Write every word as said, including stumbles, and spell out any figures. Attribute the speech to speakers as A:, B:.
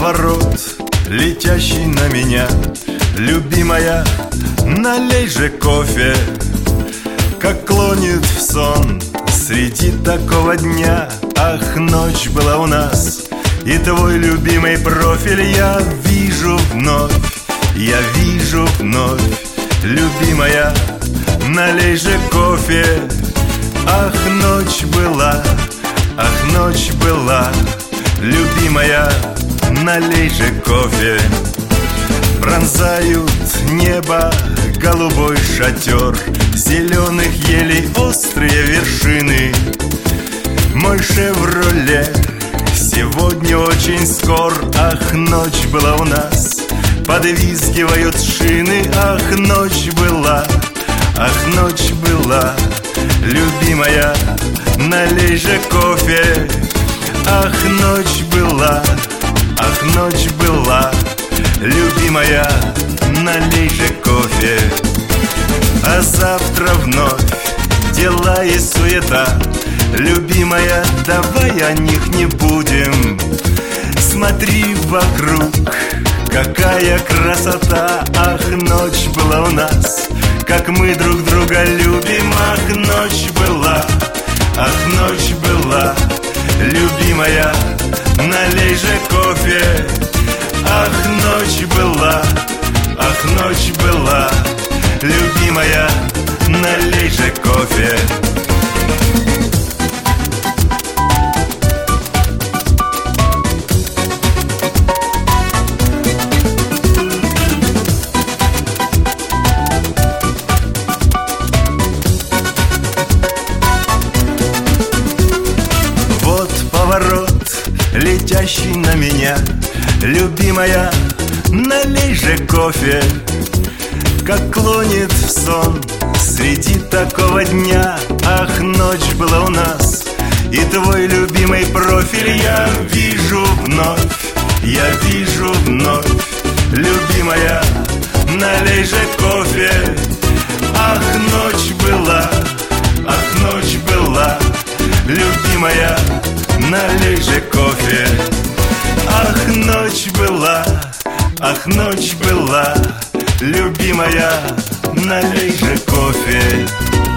A: поворот, летящий на меня. Любимая, налей же кофе, как клонит в сон среди такого дня. Ах, ночь была у нас, и твой любимый профиль я вижу вновь, я вижу вновь. Любимая, налей же кофе. Ах, ночь была, ах, ночь была. Любимая, налей же кофе. Пронзают небо голубой шатер, зеленых елей острые вершины. Мой «Шевроле» сегодня очень скор. Ах, ночь была у нас, подвизгивают шины. Ах, ночь была, ах, ночь была. Любимая, налей же кофе. Ах, ночь была, ах, ночь была. Любимая, налей же кофе. А завтра вновь дела и суета. Любимая, давай о них не будем. Смотри вокруг, какая красота. Ах, ночь была у нас, как мы друг друга любим. Ах, ночь была, ах, ночь была. Любимая, налей же кофе. Ах, ночь была, ах, ночь была. Любимая, налей же кофе. Вот поворот, летящий на меня. Любимая, налей же кофе, как клонит в сон среди такого дня. Ах, ночь была у нас, и твой любимый профиль я вижу вновь, я вижу вновь. Любимая, налей же кофе. Ах, ночь была, ах, ночь была. Любимая, налей же кофе. Ах, ночь была, ах, ночь была. Любимая, налей же кофе.